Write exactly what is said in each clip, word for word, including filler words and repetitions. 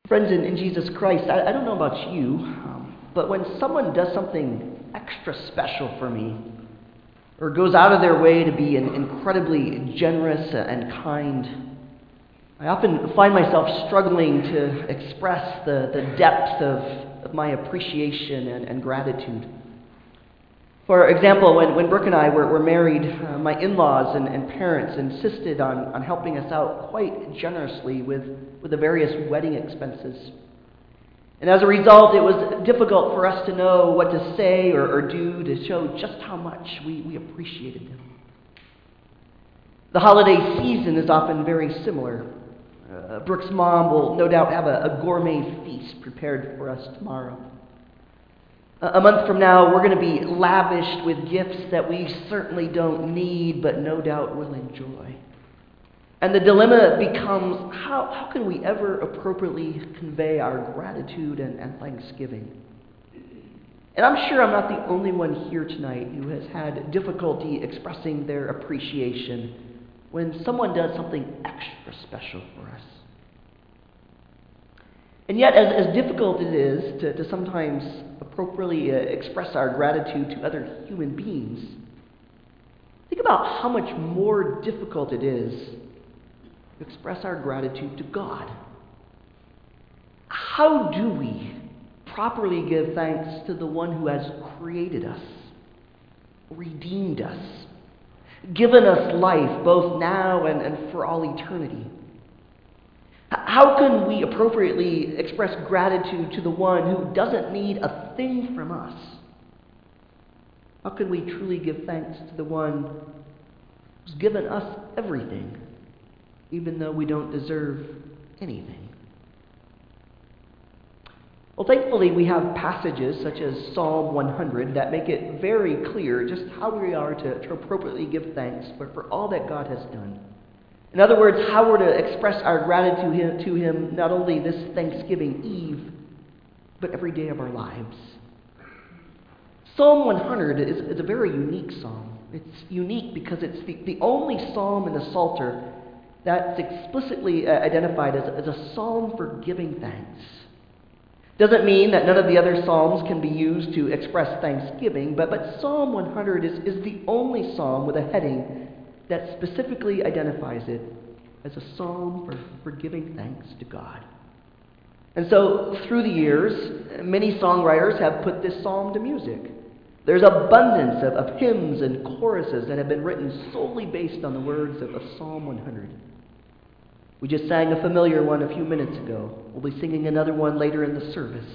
Friends in, in Jesus Christ, I, I don't know about you, um, but when someone does something extra special for me, or goes out of their way to be an incredibly generous and kind, I often find myself struggling to express the, the depth of, of my appreciation and, and gratitude. For example, when, when Brooke and I were, were married, uh, my in-laws and, and parents insisted on, on helping us out quite generously with, with the various wedding expenses. And as a result, it was difficult for us to know what to say or, or do to show just how much we, we appreciated them. The holiday season is often very similar. Uh, Brooke's mom will no doubt have a, a gourmet feast prepared for us tomorrow. A month from now, we're going to be lavished with gifts that we certainly don't need, but no doubt will enjoy. And the dilemma becomes, how, how can we ever appropriately convey our gratitude and, and thanksgiving? And I'm sure I'm not the only one here tonight who has had difficulty expressing their appreciation when someone does something extra special for us. And yet, as, as difficult it is to, to sometimes appropriately uh, express our gratitude to other human beings, think about how much more difficult it is to express our gratitude to God. How do we properly give thanks to the one who has created us, redeemed us, given us life both now and, and for all eternity? How can we appropriately express gratitude to the one who doesn't need a thing from us? How can we truly give thanks to the one who's given us everything, even though we don't deserve anything? Well, thankfully, we have passages such as Psalm one hundred that make it very clear just how we are to, to appropriately give thanks for, for all that God has done. In other words, how we're to express our gratitude to Him not only this Thanksgiving Eve, but every day of our lives. Psalm one hundred is, is a very unique psalm. It's unique because it's the, the only psalm in the Psalter that's explicitly identified as, as a psalm for giving thanks. Doesn't mean that none of the other psalms can be used to express thanksgiving, but, but Psalm one hundred is, is the only psalm with a heading that specifically identifies it as a psalm for, for giving thanks to God. And so, through the years, many songwriters have put this psalm to music. There's abundance of, of hymns and choruses that have been written solely based on the words of, of Psalm one hundred. We just sang a familiar one a few minutes ago. We'll be singing another one later in the service.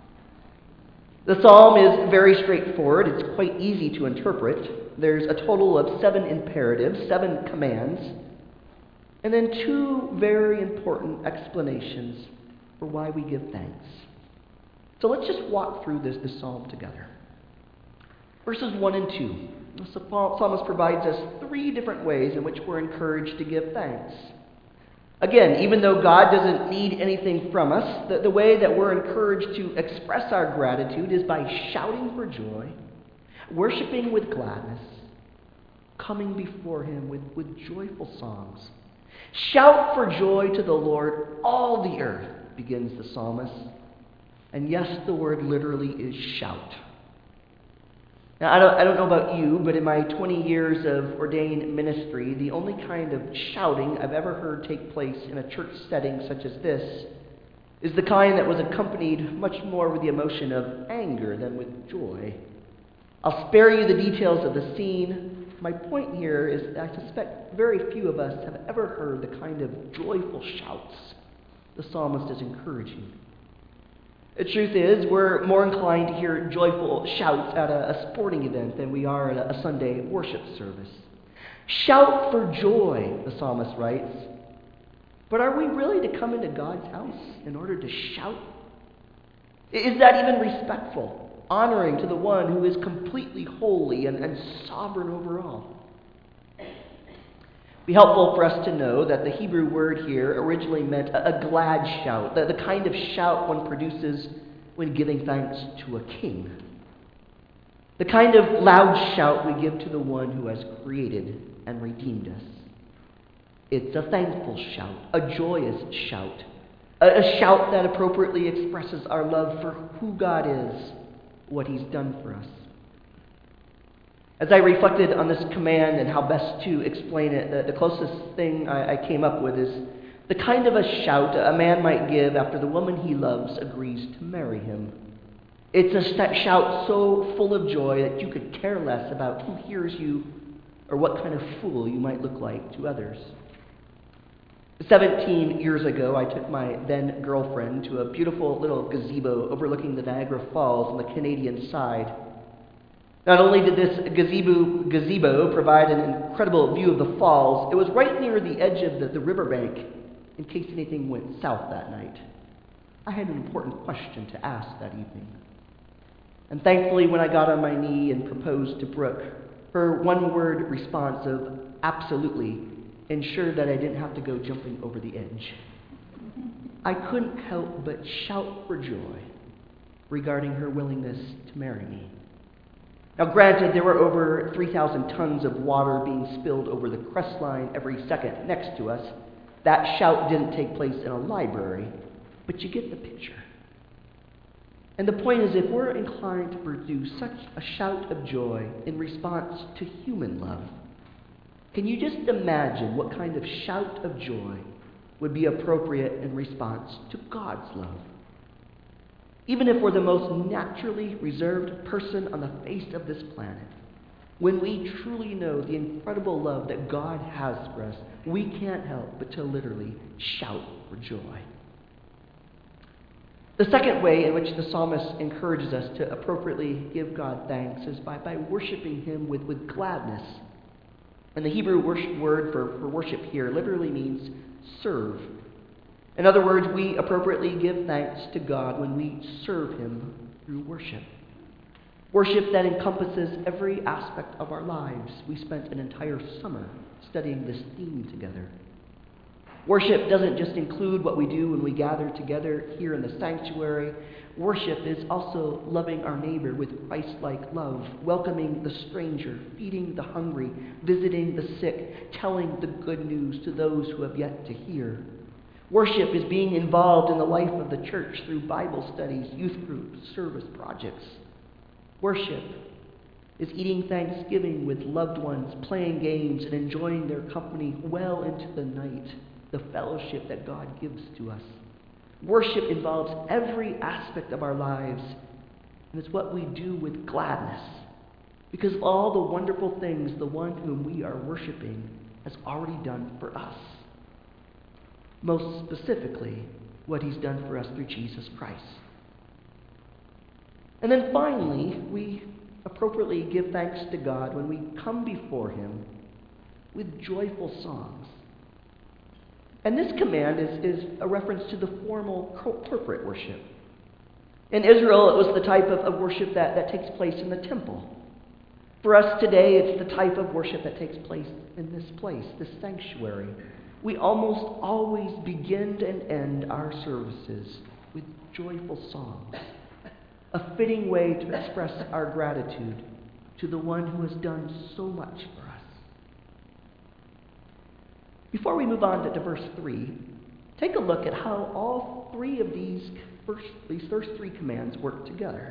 The psalm is very straightforward. It's quite easy to interpret. There's a total of seven imperatives, seven commands, and then two very important explanations for why we give thanks. So let's just walk through this, this psalm together. Verses one and two. The psalmist provides us three different ways in which we're encouraged to give thanks. Again, even though God doesn't need anything from us, the, the way that we're encouraged to express our gratitude is by shouting for joy, worshiping with gladness, coming before Him with, with joyful songs. Shout for joy to the Lord, all the earth, begins the psalmist. And yes, the word literally is shout. Now, I don't, I don't know about you, but in my twenty years of ordained ministry, the only kind of shouting I've ever heard take place in a church setting such as this is the kind that was accompanied much more with the emotion of anger than with joy. I'll spare you the details of the scene. My point here is that I suspect very few of us have ever heard the kind of joyful shouts the psalmist is encouraging. The truth is, we're more inclined to hear joyful shouts at a, a sporting event than we are at a, a Sunday worship service. Shout for joy, the psalmist writes. But are we really to come into God's house in order to shout? Is that even respectful, honoring to the one who is completely holy and, and sovereign over all? It'd be helpful for us to know that the Hebrew word here originally meant a, a glad shout, the, the kind of shout one produces when giving thanks to a king. The kind of loud shout we give to the one who has created and redeemed us. It's a thankful shout, a joyous shout, A, a shout that appropriately expresses our love for who God is, what He's done for us. As I reflected on this command and how best to explain it, the, the closest thing I, I came up with is the kind of a shout a man might give after the woman he loves agrees to marry him. It's a st- shout so full of joy that you could care less about who hears you or what kind of fool you might look like to others. Seventeen years ago, I took my then girlfriend to a beautiful little gazebo overlooking the Niagara Falls on the Canadian side. Not only did this gazebo, gazebo provide an incredible view of the falls, it was right near the edge of the, the riverbank in case anything went south that night. I had an important question to ask that evening. And thankfully, when I got on my knee and proposed to Brooke, her one-word response of absolutely ensured that I didn't have to go jumping over the edge. I couldn't help but shout for joy regarding her willingness to marry me. Now, granted, there were over three thousand tons of water being spilled over the crest line every second next to us. That shout didn't take place in a library, but you get the picture. And the point is, if we're inclined to produce such a shout of joy in response to human love, can you just imagine what kind of shout of joy would be appropriate in response to God's love? Even if we're the most naturally reserved person on the face of this planet, when we truly know the incredible love that God has for us, we can't help but to literally shout for joy. The second way in which the psalmist encourages us to appropriately give God thanks is by, by worshiping Him with, with gladness. And the Hebrew worship word for, for worship here literally means serve. In other words, we appropriately give thanks to God when we serve Him through worship. Worship that encompasses every aspect of our lives. We spent an entire summer studying this theme together. Worship doesn't just include what we do when we gather together here in the sanctuary. Worship is also loving our neighbor with Christ-like love, welcoming the stranger, feeding the hungry, visiting the sick, telling the good news to those who have yet to hear. Worship is being involved in the life of the church through Bible studies, youth groups, service projects. Worship is eating Thanksgiving with loved ones, playing games, and enjoying their company well into the night, the fellowship that God gives to us. Worship involves every aspect of our lives, and it's what we do with gladness, because of all the wonderful things the one whom we are worshiping has already done for us. Most specifically, what He's done for us through Jesus Christ. And then finally, we appropriately give thanks to God when we come before Him with joyful songs. And this command is, is a reference to the formal corporate worship. In Israel, it was the type of, of worship that, that takes place in the temple. For us today, it's the type of worship that takes place in this place, this sanctuary. We almost always begin and end our services with joyful songs, a fitting way to express our gratitude to the one who has done so much for us. Before we move on to, to verse three, take a look at how all three of these first, these first three commands work together.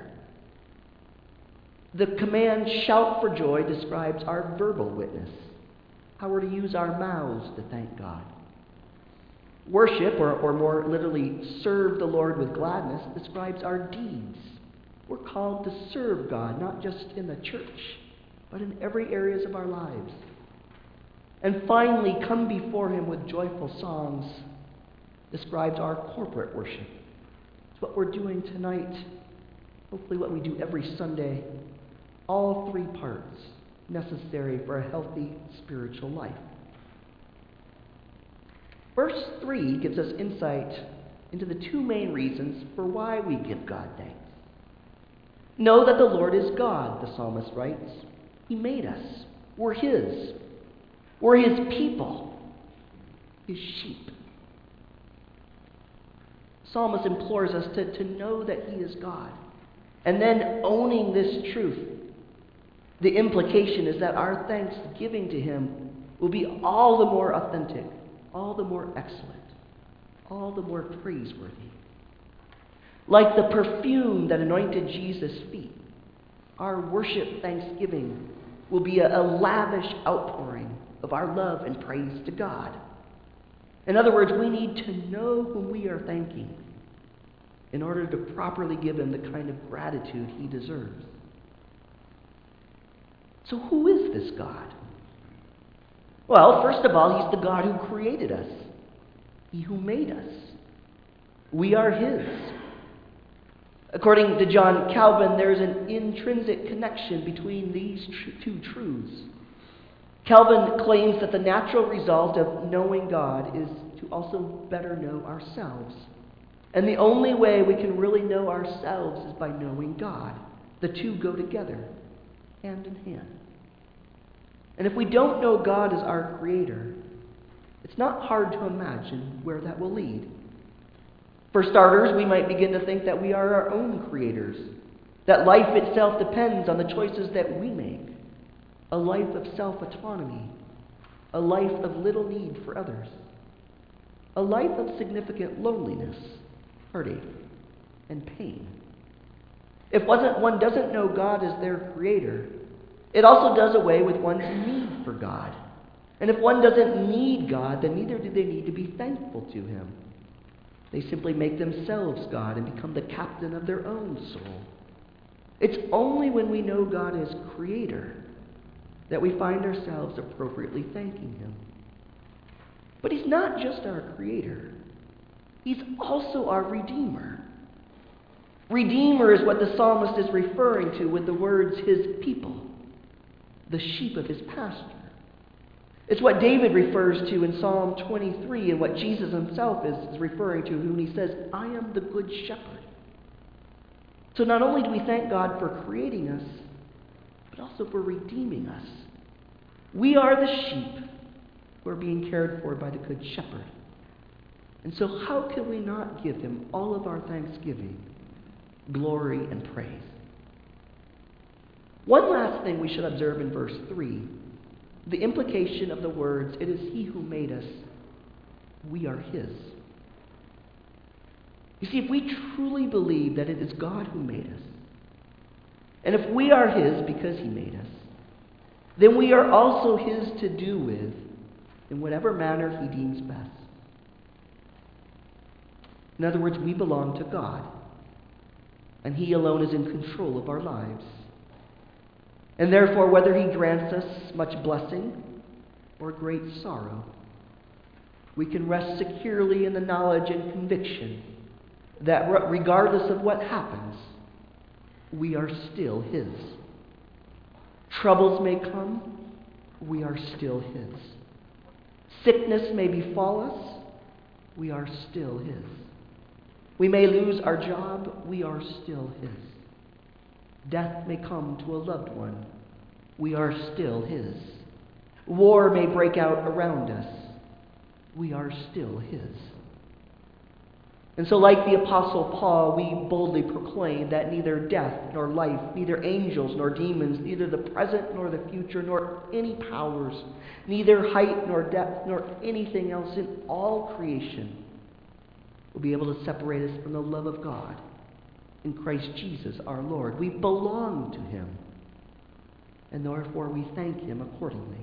The command, shout for joy, describes our verbal witness, how we're to use our mouths to thank God. Worship, or, or more literally, serve the Lord with gladness, describes our deeds. We're called to serve God, not just in the church, but in every areas of our lives. And finally, come before Him with joyful songs describes our corporate worship. It's what we're doing tonight, hopefully what we do every Sunday. All three parts necessary for a healthy spiritual life. Verse three gives us insight into the two main reasons for why we give God thanks. Know that the Lord is God, the psalmist writes. He made us. We're His. We're His people, His sheep. The psalmist implores us to, to know that He is God. And then owning this truth, the implication is that our thanksgiving to Him will be all the more authentic, all the more excellent, all the more praiseworthy. Like the perfume that anointed Jesus' feet, our worship thanksgiving will be a, a lavish outpouring of our love and praise to God. In other words, we need to know whom we are thanking in order to properly give him the kind of gratitude he deserves. So who is this God? Well, first of all, he's the God who created us. He who made us. We are his. According to John Calvin, there's an intrinsic connection between these tr- two truths. Calvin claims that the natural result of knowing God is to also better know ourselves. And the only way we can really know ourselves is by knowing God. The two go together, hand in hand. And if we don't know God as our Creator, it's not hard to imagine where that will lead. For starters, we might begin to think that we are our own creators, that life itself depends on the choices that we make, a life of self-autonomy, a life of little need for others, a life of significant loneliness, heartache, and pain. If one doesn't know God as their Creator, it also does away with one's need for God. And if one doesn't need God, then neither do they need to be thankful to him. They simply make themselves God and become the captain of their own soul. It's only when we know God as Creator that we find ourselves appropriately thanking him. But he's not just our Creator. He's also our Redeemer. Redeemer is what the psalmist is referring to with the words, his people, the sheep of his pasture. It's what David refers to in Psalm twenty-three and what Jesus himself is, is referring to when he says, I am the good shepherd. So not only do we thank God for creating us, but also for redeeming us. We are the sheep who are being cared for by the good shepherd. And so how can we not give him all of our thanksgiving, glory, and praise? One last thing we should observe in verse three. The implication of the words, it is he who made us, we are his. You see, if we truly believe that it is God who made us, and if we are his because he made us, then we are also his to do with in whatever manner he deems best. In other words, we belong to God, and he alone is in control of our lives. And therefore, whether he grants us much blessing or great sorrow, we can rest securely in the knowledge and conviction that regardless of what happens, we are still his. Troubles may come, we are still his. Sickness may befall us, we are still his. We may lose our job, we are still his. Death may come to a loved one. We are still his. War may break out around us. We are still his. And so like the Apostle Paul, we boldly proclaim that neither death nor life, neither angels nor demons, neither the present nor the future, nor any powers, neither height nor depth, nor anything else in all creation will be able to separate us from the love of God in Christ Jesus our Lord. We belong to him, and therefore we thank him accordingly.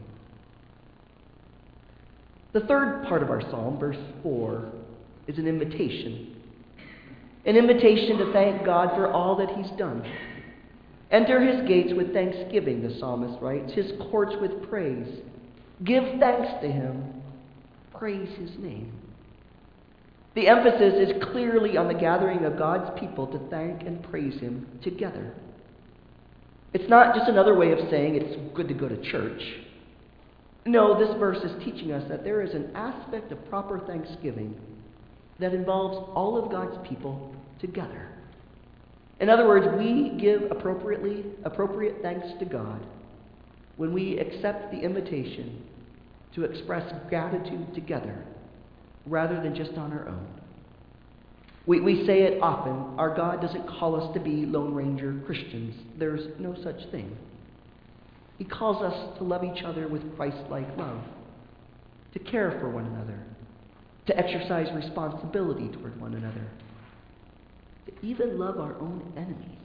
The third part of our psalm, verse four, is an invitation. An invitation to thank God for all that he's done. Enter his gates with thanksgiving, the psalmist writes, his courts with praise. Give thanks to him. Praise his name. The emphasis is clearly on the gathering of God's people to thank and praise him together. It's not just another way of saying it's good to go to church. No, this verse is teaching us that there is an aspect of proper thanksgiving that involves all of God's people together. In other words, we give appropriately appropriate thanks to God when we accept the invitation to express gratitude together, rather than just on our own. We, we say it often, our God doesn't call us to be Lone Ranger Christians. There's no such thing. He calls us to love each other with Christ-like love, to care for one another, to exercise responsibility toward one another, to even love our own enemies.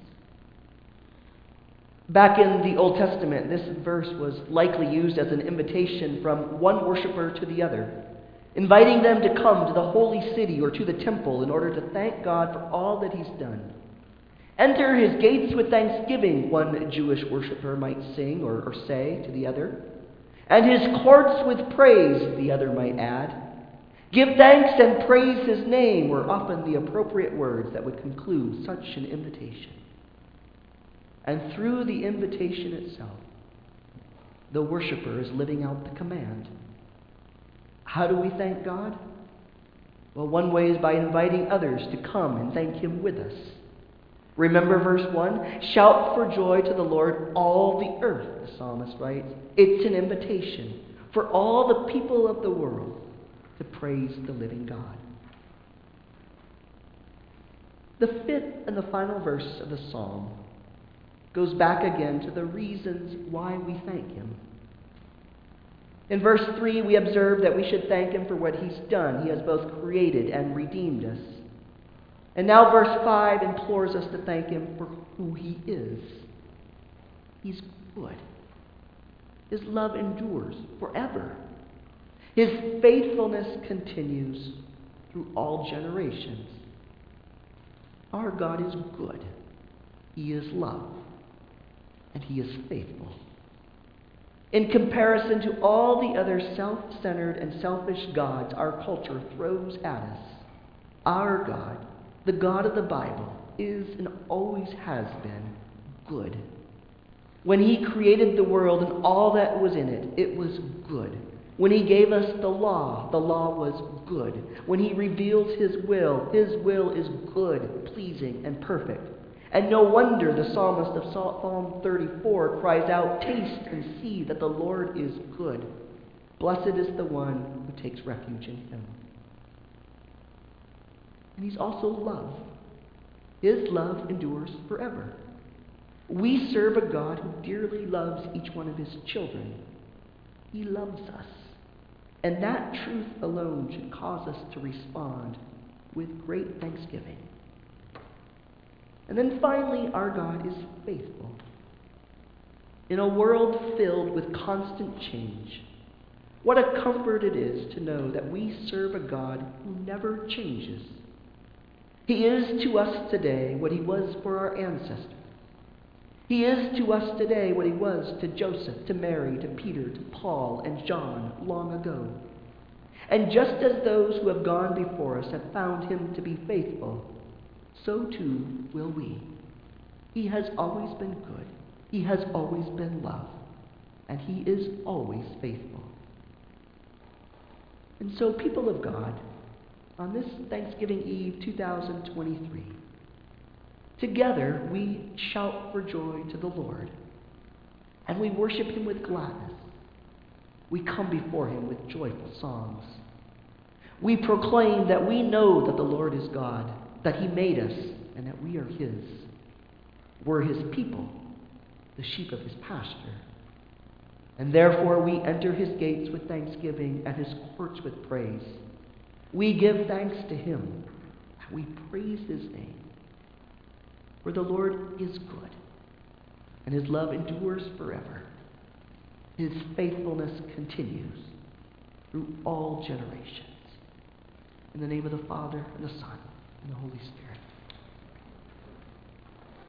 Back in the Old Testament, this verse was likely used as an invitation from one worshiper to the other, inviting them to come to the holy city or to the temple in order to thank God for all that He's done. Enter His gates with thanksgiving, one Jewish worshiper might sing or, or say to the other, and His courts with praise, the other might add. Give thanks and praise His name were often the appropriate words that would conclude such an invitation. And through the invitation itself, the worshiper is living out the command. How do we thank God? Well, one way is by inviting others to come and thank Him with us. Remember verse one? Shout for joy to the Lord, all the earth, the psalmist writes. It's an invitation for all the people of the world to praise the living God. The fifth and the final verse of the psalm goes back again to the reasons why we thank Him. In verse three, we observe that we should thank Him for what He's done. He has both created and redeemed us. And now verse five implores us to thank Him for who He is. He's good. His love endures forever. His faithfulness continues through all generations. Our God is good. He is love. And He is faithful. In comparison to all the other self-centered and selfish gods our culture throws at us, our God, the God of the Bible, is and always has been good. When He created the world and all that was in it, it was good. When He gave us the law, the law was good. When He reveals His will, His will is good, pleasing, and perfect. And no wonder the psalmist of Psalm thirty-four cries out, taste and see that the Lord is good. Blessed is the one who takes refuge in Him. And He's also love. His love endures forever. We serve a God who dearly loves each one of His children. He loves us. And that truth alone should cause us to respond with great thanksgiving. And then finally, our God is faithful. In a world filled with constant change, what a comfort it is to know that we serve a God who never changes. He is to us today what He was for our ancestors. He is to us today what He was to Joseph, to Mary, to Peter, to Paul, and John long ago. And just as those who have gone before us have found Him to be faithful, so too will we. He has always been good. He has always been love. And He is always faithful. And so, people of God, on this Thanksgiving Eve two thousand twenty-three, together we shout for joy to the Lord. And we worship Him with gladness. We come before Him with joyful songs. We proclaim that we know that the Lord is God, that He made us, and that we are His. We're His people, the sheep of His pasture. And therefore we enter His gates with thanksgiving and His courts with praise. We give thanks to Him, and we praise His name. For the Lord is good, and His love endures forever. His faithfulness continues through all generations. In the name of the Father, and the Son, and the Holy Spirit.